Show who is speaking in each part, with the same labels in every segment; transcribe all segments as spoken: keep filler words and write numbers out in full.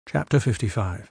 Speaker 1: Chapter fifty-five.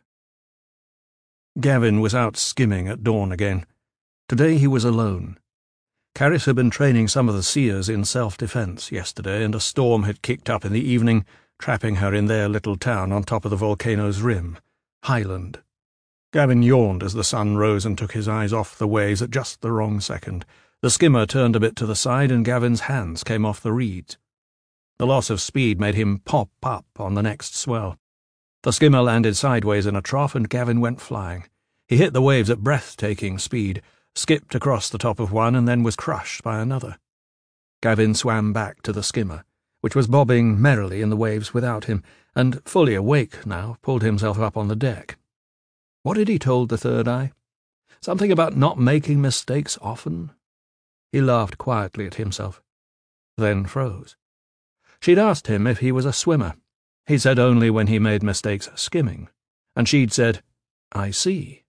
Speaker 1: Gavin was out skimming at dawn again. Today he was alone. Carys had been training some of the seers in self-defence yesterday, and a storm had kicked up in the evening, trapping her in their little town on top of the volcano's rim, Highland. Gavin yawned as the sun rose and took his eyes off the waves at just the wrong second. The skimmer turned a bit to the side and Gavin's hands came off the reeds. The loss of speed made him pop up on the next swell. The skimmer landed sideways in a trough and Gavin went flying. He hit the waves at breathtaking speed, skipped across the top of one and then was crushed by another. Gavin swam back to the skimmer, which was bobbing merrily in the waves without him, and, fully awake now, pulled himself up on the deck. What had he told the third eye? Something about not making mistakes often? He laughed quietly at himself, then froze. She'd asked him if he was a swimmer. He'd said only when he made mistakes skimming, and she'd said, "I see."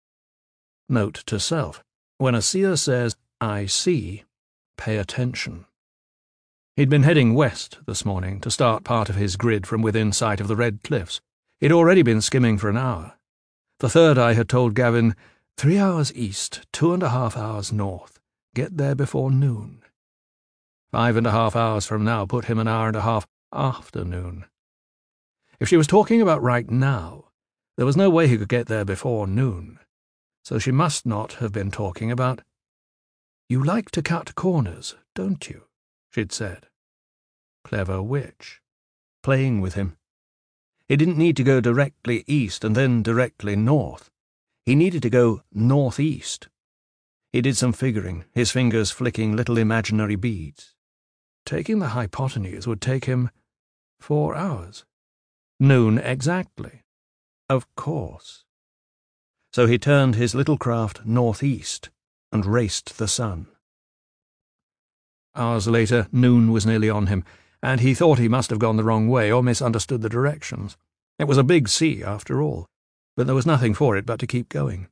Speaker 1: Note to self: when a seer says, "I see," pay attention. He'd been heading west this morning to start part of his grid from within sight of the Red Cliffs. He'd already been skimming for an hour. The third eye had told Gavin, three hours east, two and a half hours north. Get there before noon. Five and a half hours from now put him an hour and a half after noon. If she was talking about right now, there was no way he could get there before noon. So she must not have been talking about... "You like to cut corners, don't you?" she'd said. Clever witch. Playing with him. He didn't need to go directly east and then directly north. He needed to go northeast. He did some figuring, his fingers flicking little imaginary beads. Taking the hypotenuse would take him four hours. Noon exactly. Of course. So he turned his little craft northeast and raced the sun. Hours later, noon was nearly on him, and he thought he must have gone the wrong way or misunderstood the directions. It was a big sea, after all, but there was nothing for it but to keep going.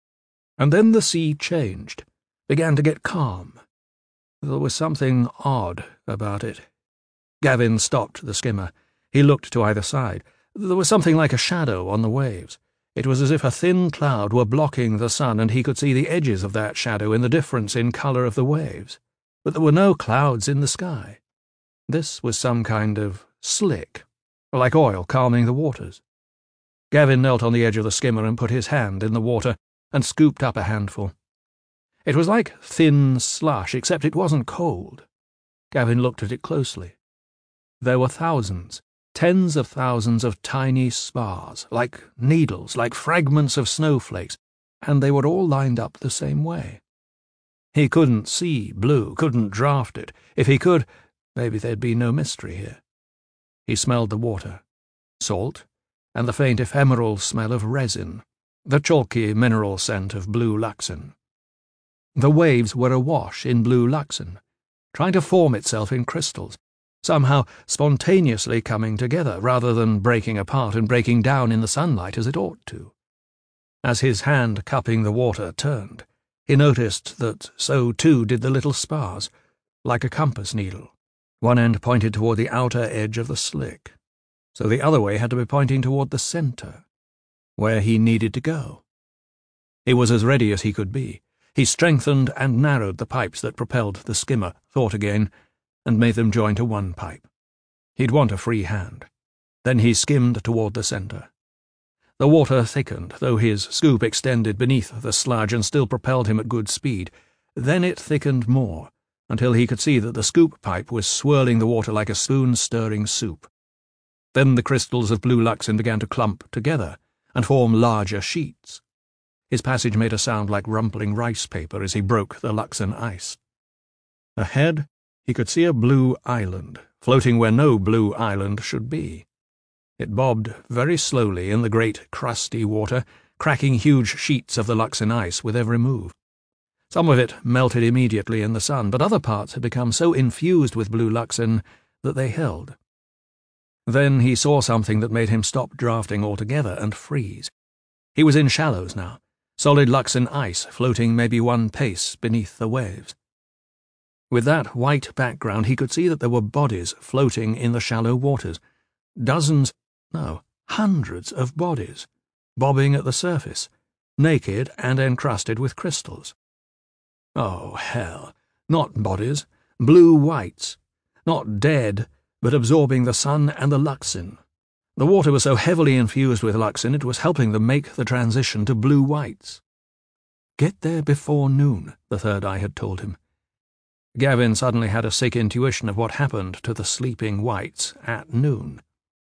Speaker 1: And then the sea changed, began to get calm. There was something odd about it. Gavin stopped the skimmer. He looked to either side. There was something like a shadow on the waves. It was as if a thin cloud were blocking the sun, and he could see the edges of that shadow in the difference in colour of the waves. But there were no clouds in the sky. This was some kind of slick, like oil calming the waters. Gavin knelt on the edge of the skimmer and put his hand in the water and scooped up a handful. It was like thin slush, except it wasn't cold. Gavin looked at it closely. There were thousands, tens of thousands of tiny spars, like needles, like fragments of snowflakes, and they were all lined up the same way. He couldn't see blue, couldn't draft it. If he could, maybe there'd be no mystery here. He smelled the water, salt, and the faint ephemeral smell of resin, the chalky mineral scent of blue luxin. The waves were awash in blue luxin, trying to form itself in crystals, somehow spontaneously coming together rather than breaking apart and breaking down in the sunlight as it ought to. As his hand cupping the water turned, he noticed that so too did the little spars, like a compass needle. One end pointed toward the outer edge of the slick, so the other way had to be pointing toward the centre, where he needed to go. He was as ready as he could be. He strengthened and narrowed the pipes that propelled the skimmer, thought again, and made them join to one pipe. He'd want a free hand. Then he skimmed toward the centre. The water thickened, though his scoop extended beneath the sludge and still propelled him at good speed. Then it thickened more, until he could see that the scoop pipe was swirling the water like a spoon stirring soup. Then the crystals of blue luxin began to clump together and form larger sheets. His passage made a sound like rumpling rice paper as he broke the luxin ice. Ahead, he could see a blue island, floating where no blue island should be. It bobbed very slowly in the great crusty water, cracking huge sheets of the luxin ice with every move. Some of it melted immediately in the sun, but other parts had become so infused with blue luxin that they held. Then he saw something that made him stop drafting altogether and freeze. He was in shallows now, solid luxin ice floating maybe one pace beneath the waves. With that white background he could see that there were bodies floating in the shallow waters. Dozens, no, hundreds of bodies, bobbing at the surface, naked and encrusted with crystals. Oh, hell, not bodies, blue whites, not dead, but absorbing the sun and the luxin. The water was so heavily infused with luxin it was helping them make the transition to blue whites. Get there before noon, the third eye had told him. Gavin suddenly had a sick intuition of what happened to the sleeping whites at noon.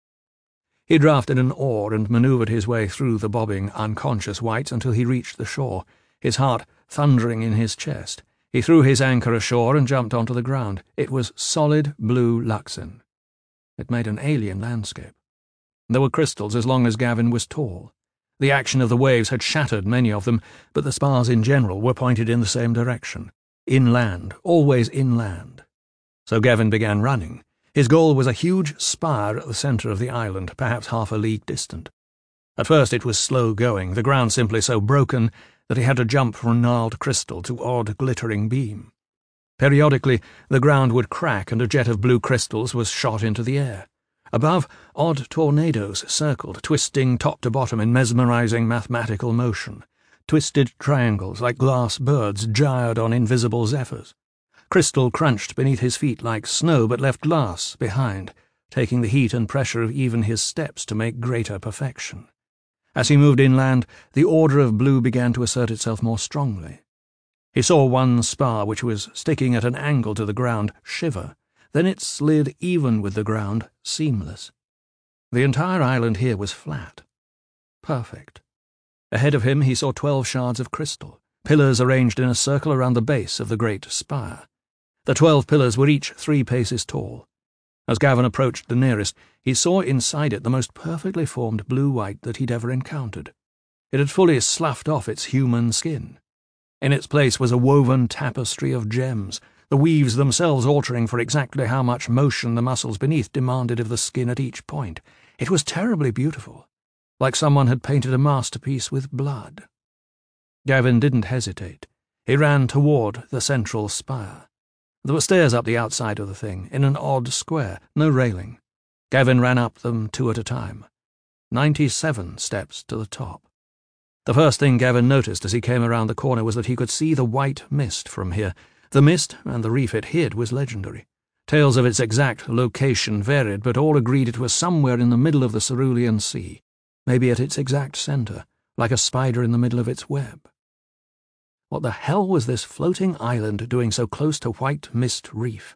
Speaker 1: He drafted an oar and manoeuvred his way through the bobbing, unconscious whites until he reached the shore, his heart thundering in his chest. He threw his anchor ashore and jumped onto the ground. It was solid blue luxin. It made an alien landscape. There were crystals as long as Gavin was tall. The action of the waves had shattered many of them, but the spars in general were pointed in the same direction. Inland, always inland. So Gavin began running. His goal was a huge spire at the centre of the island, perhaps half a league distant. At first it was slow going, the ground simply so broken that he had to jump from gnarled crystal to odd glittering beam. Periodically the ground would crack and a jet of blue crystals was shot into the air. Above, odd tornadoes circled, twisting top to bottom in mesmerizing mathematical motion. Twisted triangles like glass birds gyred on invisible zephyrs. Crystal crunched beneath his feet like snow but left glass behind, taking the heat and pressure of even his steps to make greater perfection. As he moved inland, the order of blue began to assert itself more strongly. He saw one spar, which was sticking at an angle to the ground, shiver. Then it slid even with the ground, seamless. The entire island here was flat. Perfect. Ahead of him he saw twelve shards of crystal, pillars arranged in a circle around the base of the great spire. The twelve pillars were each three paces tall. As Gavin approached the nearest, he saw inside it the most perfectly formed blue-white that he'd ever encountered. It had fully sloughed off its human skin. In its place was a woven tapestry of gems, the weaves themselves altering for exactly how much motion the muscles beneath demanded of the skin at each point. It was terribly beautiful, like someone had painted a masterpiece with blood. Gavin didn't hesitate. He ran toward the central spire. There were stairs up the outside of the thing, in an odd square, no railing. Gavin ran up them two at a time. Ninety-seven steps to the top. The first thing Gavin noticed as he came around the corner was that he could see the white mist from here. The mist and the reef it hid was legendary. Tales of its exact location varied, but all agreed it was somewhere in the middle of the Cerulean Sea, maybe at its exact centre, like a spider in the middle of its web. What the hell was this floating island doing so close to White Mist Reef?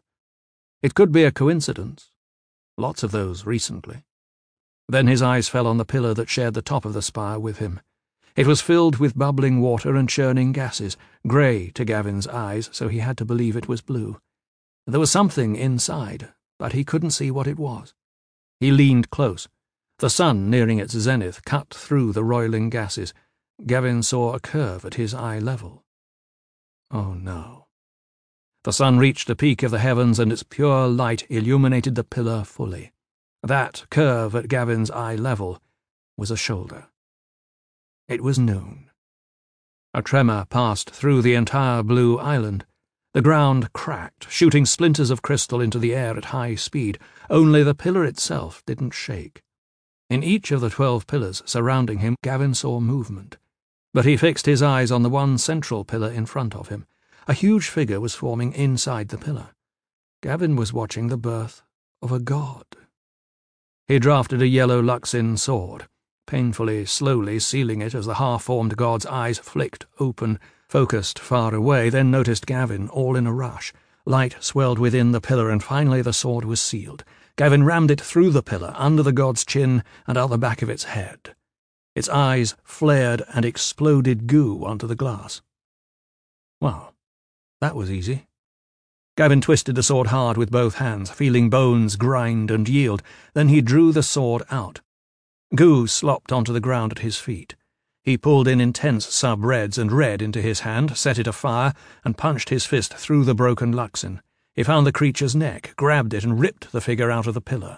Speaker 1: It could be a coincidence. Lots of those recently. Then his eyes fell on the pillar that shared the top of the spire with him. It was filled with bubbling water and churning gases, grey to Gavin's eyes, so he had to believe it was blue. There was something inside, but he couldn't see what it was. He leaned close. The sun, nearing its zenith, cut through the roiling gases. Gavin saw a curve at his eye level. Oh no. The sun reached the peak of the heavens and its pure light illuminated the pillar fully. That curve at Gavin's eye level was a shoulder. It was noon. A tremor passed through the entire blue island. The ground cracked, shooting splinters of crystal into the air at high speed. Only the pillar itself didn't shake. In each of the twelve pillars surrounding him, Gavin saw movement. But he fixed his eyes on the one central pillar in front of him. A huge figure was forming inside the pillar. Gavin was watching the birth of a god. He drafted a yellow Luxin sword, painfully, slowly sealing it as the half-formed god's eyes flicked open, focused far away, then noticed Gavin, all in a rush. Light swelled within the pillar, and finally the sword was sealed. Gavin rammed it through the pillar, under the god's chin and out the back of its head. Its eyes flared and exploded goo onto the glass. Well, that was easy. Gavin twisted the sword hard with both hands, feeling bones grind and yield. Then he drew the sword out. Goo slopped onto the ground at his feet. He pulled in intense sub-reds and red into his hand, set it afire, and punched his fist through the broken Luxin. He found the creature's neck, grabbed it, and ripped the figure out of the pillar.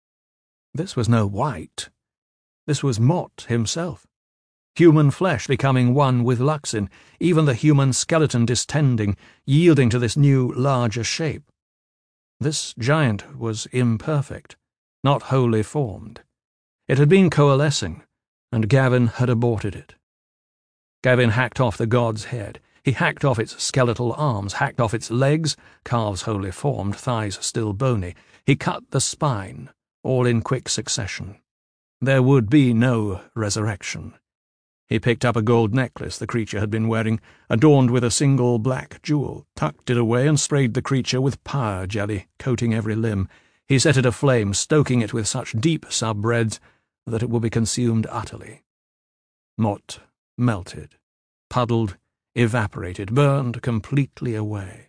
Speaker 1: This was no white. This was Mott himself. Human flesh becoming one with Luxin, even the human skeleton distending, yielding to this new, larger shape. This giant was imperfect, not wholly formed. It had been coalescing, and Gavin had aborted it. Gavin hacked off the god's head. He hacked off its skeletal arms, hacked off its legs, calves wholly formed, thighs still bony. He cut the spine, all in quick succession. There would be no resurrection. He picked up a gold necklace the creature had been wearing, adorned with a single black jewel, tucked it away and sprayed the creature with pyre jelly, coating every limb. He set it aflame, stoking it with such deep subreds that it would be consumed utterly. Mott melted, puddled, evaporated, burned completely away.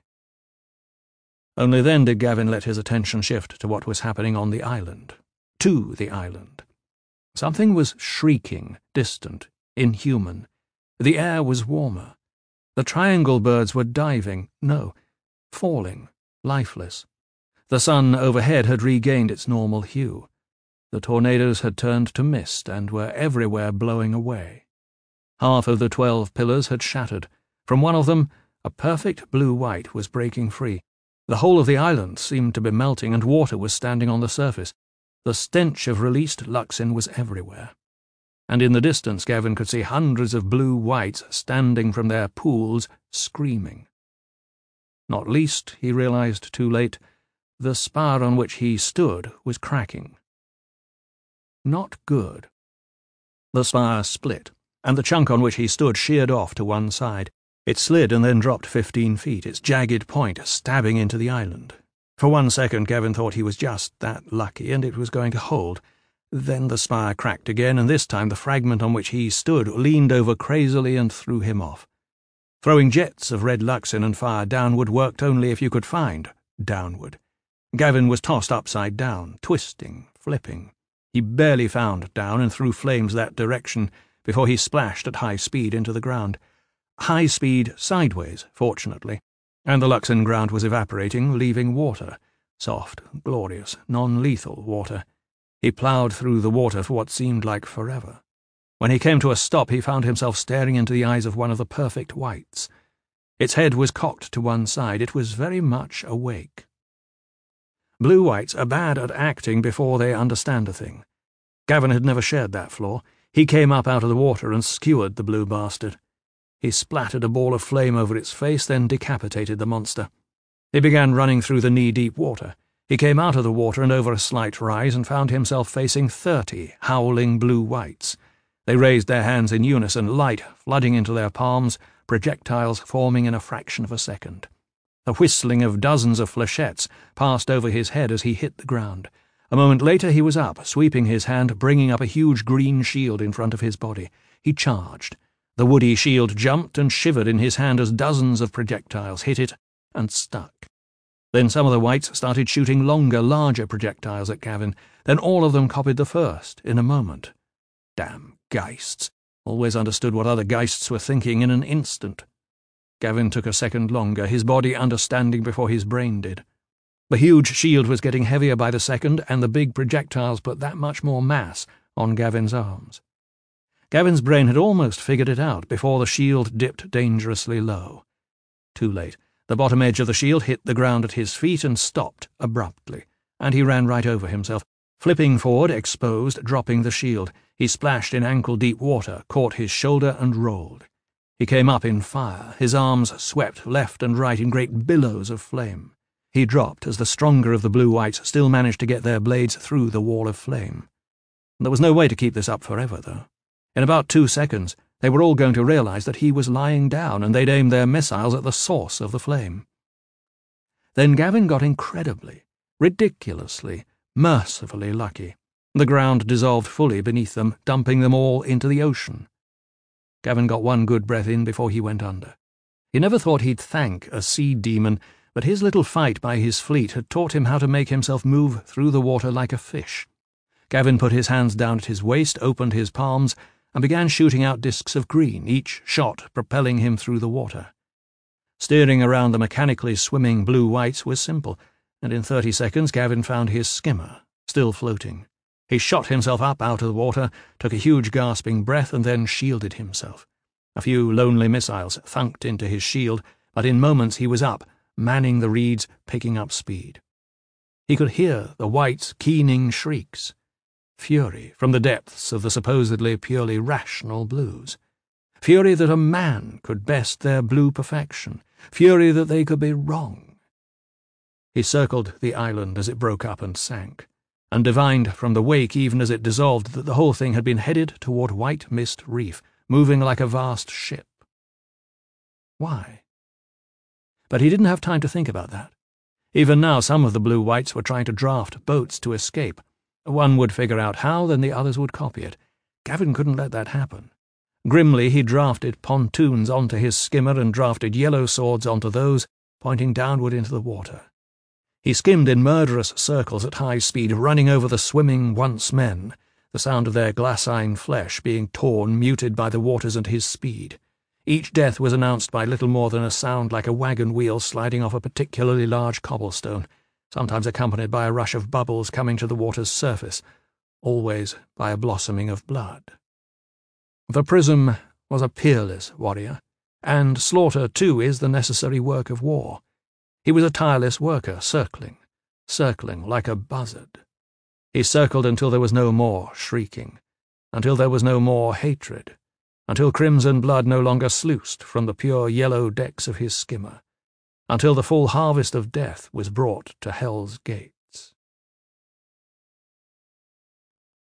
Speaker 1: Only then did Gavin let his attention shift to what was happening on the island, to the island. Something was shrieking, distant, inhuman. The air was warmer. The triangle birds were diving, no, falling, lifeless. The sun overhead had regained its normal hue. The tornadoes had turned to mist and were everywhere blowing away. Half of the twelve pillars had shattered. From one of them, a perfect blue-white was breaking free. The whole of the island seemed to be melting, and water was standing on the surface. The stench of released Luxin was everywhere. And in the distance Gavin could see hundreds of blue-whites standing from their pools, screaming. Not least, he realized too late, the spar on which he stood was cracking. Not good. The spar split, and the chunk on which he stood sheared off to one side. It slid and then dropped fifteen feet, its jagged point stabbing into the island. For one second Gavin thought he was just that lucky, and it was going to hold. Then the spire cracked again, and this time the fragment on which he stood leaned over crazily and threw him off. Throwing jets of red Luxin and fire downward worked only if you could find downward. Gavin was tossed upside down, twisting, flipping. He barely found down and threw flames that direction before he splashed at high speed into the ground. High speed sideways, fortunately, and the Luxin ground was evaporating, leaving water, soft, glorious, non-lethal water. He ploughed through the water for what seemed like forever. When he came to a stop, he found himself staring into the eyes of one of the perfect whites. Its head was cocked to one side. It was very much awake. Blue whites are bad at acting before they understand a thing. Gavin had never shared that flaw. He came up out of the water and skewered the blue bastard. He splattered a ball of flame over its face, then decapitated the monster. He began running through the knee-deep water. He came out of the water and over a slight rise and found himself facing thirty howling blue whites. They raised their hands in unison, light flooding into their palms, projectiles forming in a fraction of a second. The whistling of dozens of flechettes passed over his head as he hit the ground. A moment later he was up, sweeping his hand, bringing up a huge green shield in front of his body. He charged. The woody shield jumped and shivered in his hand as dozens of projectiles hit it and stuck. Then some of the whites started shooting longer, larger projectiles at Gavin. Then all of them copied the first in a moment. Damn Geists. Always understood what other Geists were thinking in an instant. Gavin took a second longer, his body understanding before his brain did. The huge shield was getting heavier by the second, and the big projectiles put that much more mass on Gavin's arms. Gavin's brain had almost figured it out before the shield dipped dangerously low. Too late. The bottom edge of the shield hit the ground at his feet and stopped abruptly, and he ran right over himself. Flipping forward, exposed, dropping the shield, he splashed in ankle-deep water, caught his shoulder and rolled. He came up in fire, his arms swept left and right in great billows of flame. He dropped as the stronger of the blue-whites still managed to get their blades through the wall of flame. There was no way to keep this up forever, though. In about two seconds, they were all going to realize that he was lying down, and they'd aim their missiles at the source of the flame. Then Gavin got incredibly, ridiculously, mercifully lucky. The ground dissolved fully beneath them, dumping them all into the ocean. Gavin got one good breath in before he went under. He never thought he'd thank a sea demon, but his little fight by his fleet had taught him how to make himself move through the water like a fish. Gavin put his hands down at his waist, opened his palms, and began shooting out discs of green, each shot propelling him through the water. Steering around the mechanically swimming blue-whites was simple, and in thirty seconds Gavin found his skimmer, still floating. He shot himself up out of the water, took a huge gasping breath, and then shielded himself. A few lonely missiles thunked into his shield, but in moments he was up, manning the reeds, picking up speed. He could hear the whites' keening shrieks. Fury from the depths of the supposedly purely rational blues. Fury that a man could best their blue perfection. Fury that they could be wrong. He circled the island as it broke up and sank, and divined from the wake even as it dissolved that the whole thing had been headed toward White Mist Reef, moving like a vast ship. Why? But he didn't have time to think about that. Even now some of the blue whites were trying to draft boats to escape. One would figure out how, then the others would copy it. Gavin couldn't let that happen. Grimly he drafted pontoons onto his skimmer and drafted yellow swords onto those, pointing downward into the water. He skimmed in murderous circles at high speed, running over the swimming once men, the sound of their glassine flesh being torn, muted by the waters and his speed. Each death was announced by little more than a sound like a wagon wheel sliding off a particularly large cobblestone, sometimes accompanied by a rush of bubbles coming to the water's surface, always by a blossoming of blood. The Prism was a peerless warrior, and slaughter, too, is the necessary work of war. He was a tireless worker, circling, circling like a buzzard. He circled until there was no more shrieking, until there was no more hatred, until crimson blood no longer sluiced from the pure yellow decks of his skimmer, until the full harvest of death was brought to Hell's Gate.